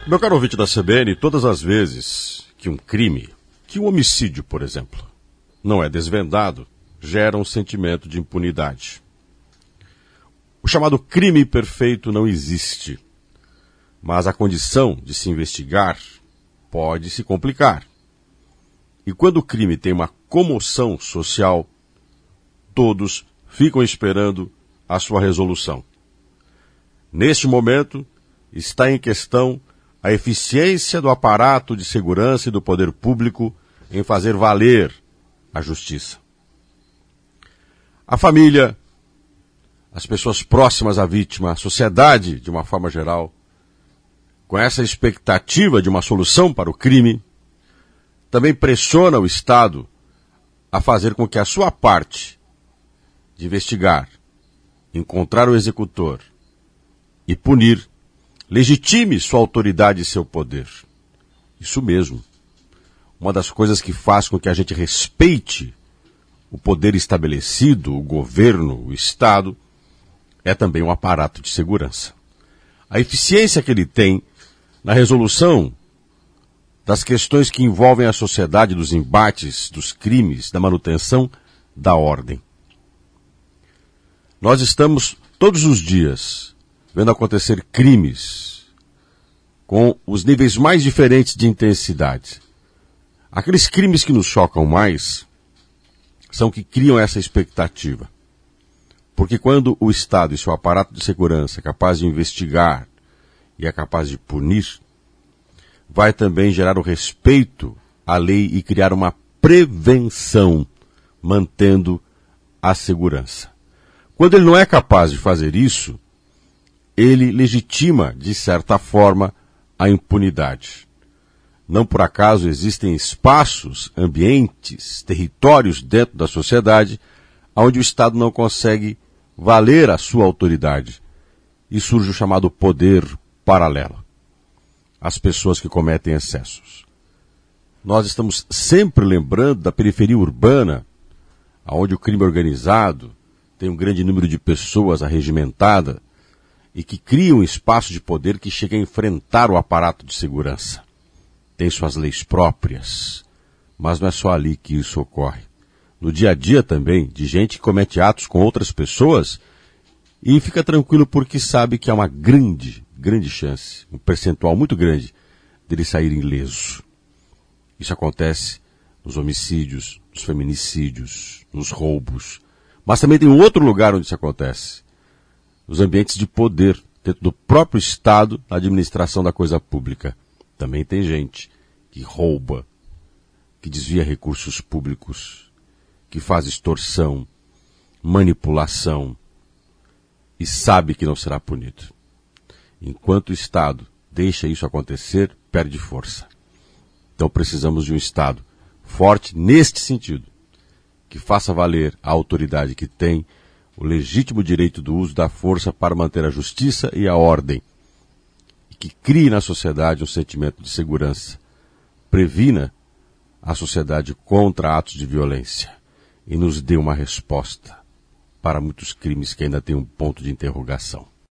Meu caro ouvinte da CBN, todas as vezes que um crime, que um homicídio, por exemplo, não é desvendado, gera um sentimento de impunidade. O chamado crime perfeito não existe, mas a condição de se investigar pode se complicar. E quando o crime tem uma comoção social, todos ficam esperando a sua resolução. Neste momento, está em questão a eficiência do aparato de segurança e do poder público em fazer valer a justiça. A família, as pessoas próximas à vítima, a sociedade, de uma forma geral, com essa expectativa de uma solução para o crime, também pressiona o Estado a fazer com que a sua parte de investigar, encontrar o executor e punir, legitime sua autoridade e seu poder. Isso mesmo. Uma das coisas que faz com que a gente respeite o poder estabelecido, o governo, o Estado, é também um aparato de segurança. A eficiência que ele tem na resolução das questões que envolvem a sociedade, dos embates, dos crimes, da manutenção da ordem. Nós estamos todos os dias vendo acontecer crimes com os níveis mais diferentes de intensidade. Aqueles crimes que nos chocam mais são que criam essa expectativa. Porque quando o Estado e seu aparato de segurança é capaz de investigar e é capaz de punir, vai também gerar o respeito à lei e criar uma prevenção, mantendo a segurança. Quando ele não é capaz de fazer isso, ele legitima, de certa forma, a impunidade. Não por acaso existem espaços, ambientes, territórios dentro da sociedade onde o Estado não consegue valer a sua autoridade e surge o chamado poder paralelo. As pessoas que cometem excessos. Nós estamos sempre lembrando da periferia urbana, onde o crime organizado tem um grande número de pessoas arregimentadas e que cria um espaço de poder que chega a enfrentar o aparato de segurança. Tem suas leis próprias, mas não é só ali que isso ocorre. No dia a dia também, de gente que comete atos com outras pessoas e fica tranquilo porque sabe que há uma grande chance, um percentual muito grande, dele sair ileso. Isso acontece nos homicídios, nos feminicídios, nos roubos. Mas também tem um outro lugar onde isso acontece. Nos ambientes de poder, dentro do próprio Estado, na administração da coisa pública. Também tem gente que rouba, que desvia recursos públicos, que faz extorsão, manipulação e sabe que não será punido. Enquanto o Estado deixa isso acontecer, perde força. Então precisamos de um Estado forte neste sentido, que faça valer a autoridade que tem, o legítimo direito do uso da força para manter a justiça e a ordem, e que crie na sociedade um sentimento de segurança, previna a sociedade contra atos de violência e nos dê uma resposta para muitos crimes que ainda têm um ponto de interrogação.